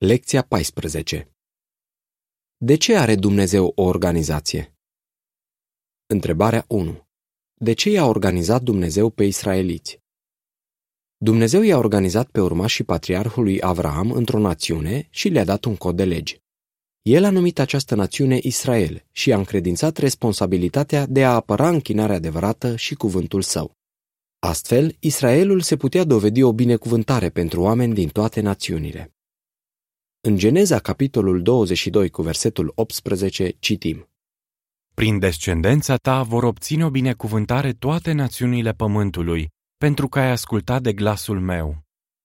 Lecția 14. De ce are Dumnezeu o organizație? Întrebarea 1. De ce i-a organizat Dumnezeu pe israeliți? Dumnezeu i-a organizat pe urmașii patriarhului Avraam într-o națiune și le-a dat un cod de legi. El a numit această națiune Israel și i-a încredințat responsabilitatea de a apăra închinarea adevărată și cuvântul său. Astfel, Israelul se putea dovedi o binecuvântare pentru oameni din toate națiunile. În Geneza, capitolul 22, cu versetul 18, citim: Prin descendența ta vor obține o binecuvântare toate națiunile pământului, pentru că ai ascultat de glasul meu.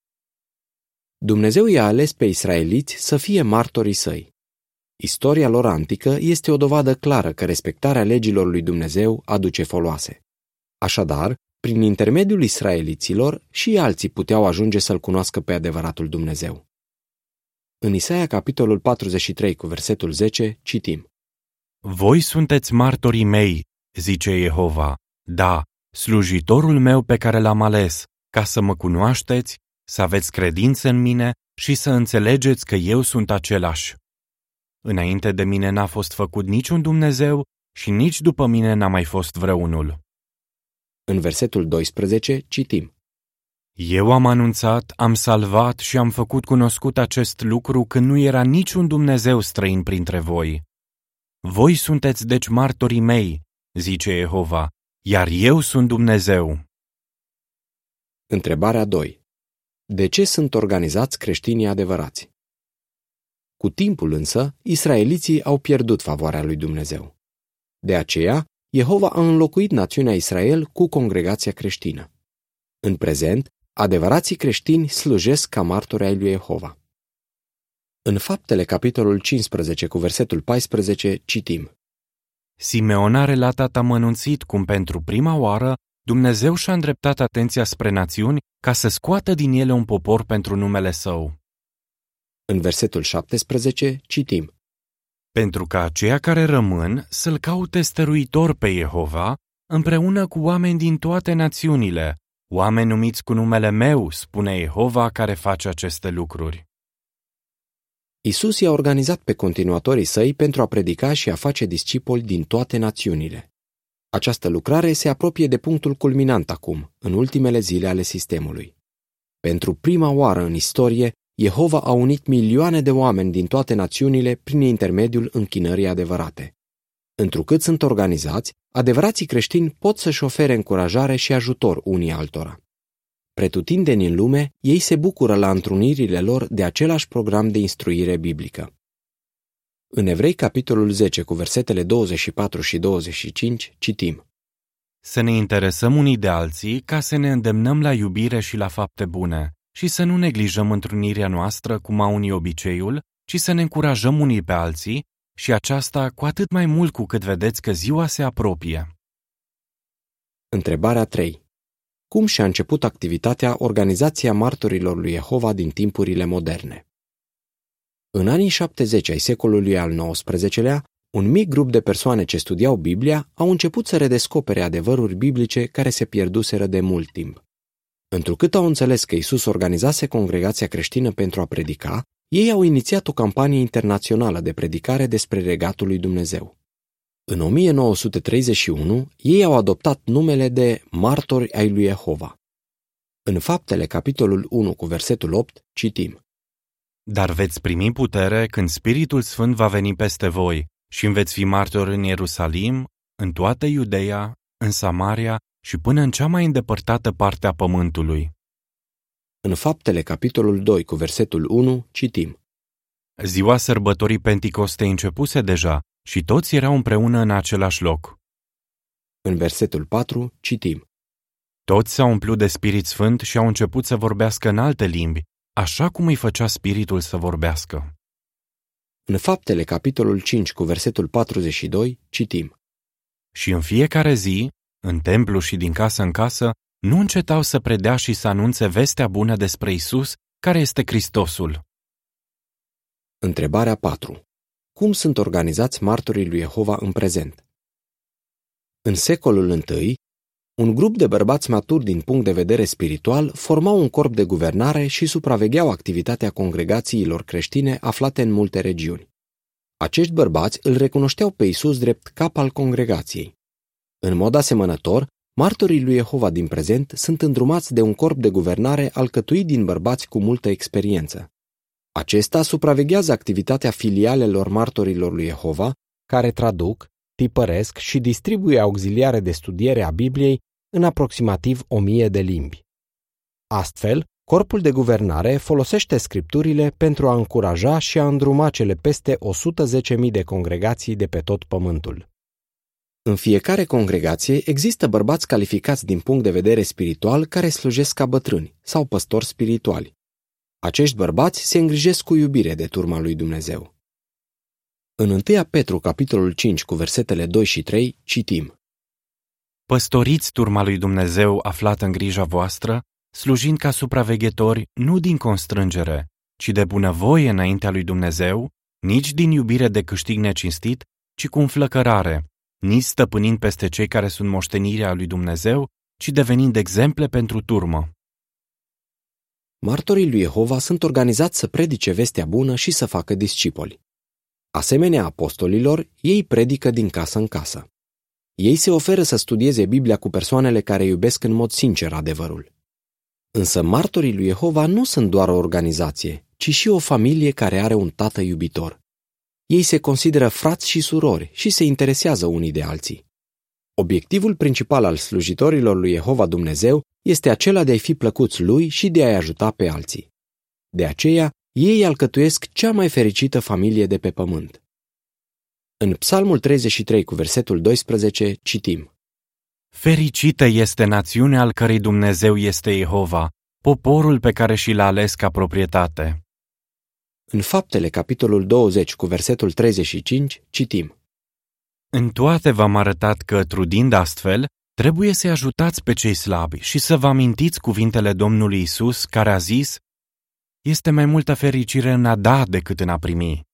Dumnezeu i-a ales pe israeliți să fie martorii săi. Istoria lor antică este o dovadă clară că respectarea legilor lui Dumnezeu aduce foloase. Așadar, prin intermediul israeliților, și alții puteau ajunge să-L cunoască pe adevăratul Dumnezeu. În Isaia, capitolul 43, cu versetul 10, citim: Voi sunteți martorii mei, zice Jehova, da, slujitorul meu pe care l-am ales, ca să mă cunoașteți, să aveți credință în mine și să înțelegeți că eu sunt același. Înainte de mine n-a fost făcut niciun Dumnezeu și nici după mine n-a mai fost vreunul. În versetul 12 citim: Eu am anunțat, am salvat și am făcut cunoscut acest lucru când nu era niciun Dumnezeu străin printre voi. Voi sunteți deci martorii mei, zice Jehova, iar eu sunt Dumnezeu. Întrebarea 2. De ce sunt organizați creștinii adevărați? Cu timpul însă, israeliții au pierdut favoarea lui Dumnezeu. De aceea, Jehova a înlocuit națiunea Israel cu congregația creștină. În prezent, adevărații creștini slujesc ca martori ai lui Jehova. În Faptele, capitolul 15, cu versetul 14, citim: Simeon a relatat amănunțit cum pentru prima oară Dumnezeu și-a îndreptat atenția spre națiuni ca să scoată din ele un popor pentru numele său. În versetul 17 citim: Pentru ca aceia care rămân să-L caute stăruitor pe Jehova, împreună cu oameni din toate națiunile, oameni numiți cu numele meu, spune Jehova care face aceste lucruri. Isus i-a organizat pe continuatorii săi pentru a predica și a face discipoli din toate națiunile. Această lucrare se apropie de punctul culminant acum, în ultimele zile ale sistemului. Pentru prima oară în istorie, Jehova a unit milioane de oameni din toate națiunile prin intermediul închinării adevărate. Întrucât sunt organizați, adevărații creștini pot să-și ofere încurajare și ajutor unii altora. Pretutindeni în lume, ei se bucură la întrunirile lor de același program de instruire biblică. În Evrei, capitolul 10, cu versetele 24 și 25, citim: Să ne interesăm unii de alții ca să ne îndemnăm la iubire și la fapte bune și să nu neglijăm întrunirea noastră cum au unii obiceiul, ci să ne încurajăm unii pe alții și aceasta cu atât mai mult cu cât vedeți că ziua se apropie. Întrebarea 3. Cum și-a început activitatea Organizația Martorilor lui Jehova din timpurile moderne? În anii 70 ai secolului al XIX-lea, un mic grup de persoane ce studiau Biblia au început să redescopere adevăruri biblice care se pierduseră de mult timp. Întrucât au înțeles că Isus organizase congregația creștină pentru a predica, ei au inițiat o campanie internațională de predicare despre regatul lui Dumnezeu. În 1931, ei au adoptat numele de Martori ai lui Jehova. În Faptele, capitolul 1, cu versetul 8, citim: Dar veți primi putere când Spiritul Sfânt va veni peste voi și îmi veți fi martori în Ierusalim, în toată Iudeea, în Samaria și până în cea mai îndepărtată parte a pământului. În Faptele, capitolul 2, cu versetul 1, citim: Ziua sărbătorii Penticostei începuse deja și toți erau împreună în același loc. În versetul 4, citim: Toți s-au umplut de Spirit Sfânt și au început să vorbească în alte limbi, așa cum îi făcea Spiritul să vorbească. În Faptele, capitolul 5, cu versetul 42, citim: Și în fiecare zi, în templu și din casă în casă, nu încetau să predea și să anunțe vestea bună despre Isus, care este Hristosul. Întrebarea 4. Cum sunt organizați martorii lui Jehova în prezent? În secolul I, Un grup de bărbați maturi din punct de vedere spiritual formau un corp de guvernare și supravegheau activitatea congregațiilor creștine aflate în multe regiuni. Acești bărbați îl recunoșteau pe Iisus drept cap al congregației. În mod asemănător, martorii lui Jehova din prezent sunt îndrumați de un corp de guvernare alcătuit din bărbați cu multă experiență. Acesta supraveghează activitatea filialelor martorilor lui Jehova, care traduc, tipăresc și distribuie auxiliare de studiere a Bibliei în aproximativ 1000 de limbi. Astfel, corpul de guvernare folosește scripturile pentru a încuraja și a îndruma cele peste 110.000 de congregații de pe tot pământul. În fiecare congregație există bărbați calificați din punct de vedere spiritual care slujesc ca bătrâni sau păstori spirituali. Acești bărbați se îngrijesc cu iubire de turma lui Dumnezeu. În 1 Petru, capitolul 5, cu versetele 2 și 3, citim: Păstoriți turma lui Dumnezeu aflată în grija voastră, slujind ca supraveghetori nu din constrângere, ci de bunăvoie înaintea lui Dumnezeu, nici din iubire de câștig necinstit, ci cu înflăcărare, nici stăpânind peste cei care sunt moștenirea lui Dumnezeu, ci devenind exemple pentru turmă. Martorii lui Jehova sunt organizați să predice vestea bună și să facă discipoli. Asemenea apostolilor, ei predică din casă în casă. Ei se oferă să studieze Biblia cu persoanele care iubesc în mod sincer adevărul. Însă martorii lui Jehova nu sunt doar o organizație, ci și o familie care are un tată iubitor. Ei se consideră frați și surori și se interesează unii de alții. Obiectivul principal al slujitorilor lui Jehova Dumnezeu este acela de a-i fi plăcuți lui și de a-i ajuta pe alții. De aceea, ei alcătuiesc cea mai fericită familie de pe pământ. În Psalmul 33, cu versetul 12, citim: Fericită este națiunea al cărei Dumnezeu este Jehova, poporul pe care și l-a ales ca proprietate. În Faptele, capitolul 20, cu versetul 35, citim: În toate v-am arătat că, trudind astfel, trebuie să ajutați pe cei slabi și să vă amintiți cuvintele Domnului Isus, care a zis: Este mai multă fericire în a da decât în a primi.